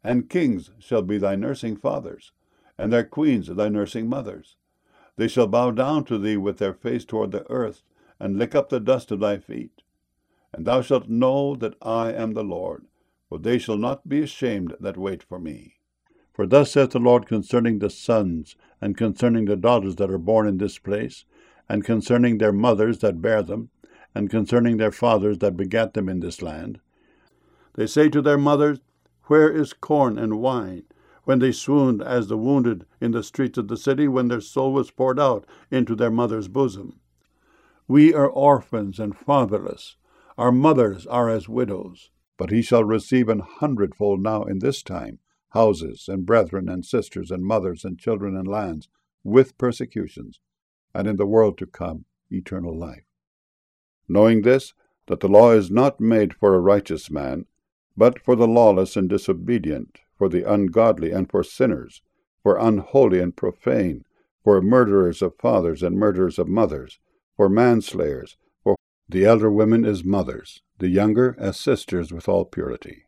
And kings shall be thy nursing fathers, and their queens thy nursing mothers. They shall bow down to thee with their face toward the earth, and lick up the dust of thy feet. And thou shalt know that I am the Lord, for they shall not be ashamed that wait for me. For thus saith the Lord concerning the sons, and concerning the daughters that are born in this place, and concerning their mothers that bare them, and concerning their fathers that begat them in this land. They say to their mothers, Where is corn and wine? When they swooned as the wounded in the streets of the city, when their soul was poured out into their mother's bosom. We are orphans and fatherless. Our mothers are as widows. But he shall receive 100-fold now in this time, houses and brethren and sisters and mothers and children and lands, with persecutions, and in the world to come eternal life. Knowing this, that the law is not made for a righteous man, but for the lawless and disobedient, for the ungodly and for sinners, for unholy and profane, for murderers of fathers and murderers of mothers, for manslayers, for the elder women as mothers, the younger as sisters with all purity.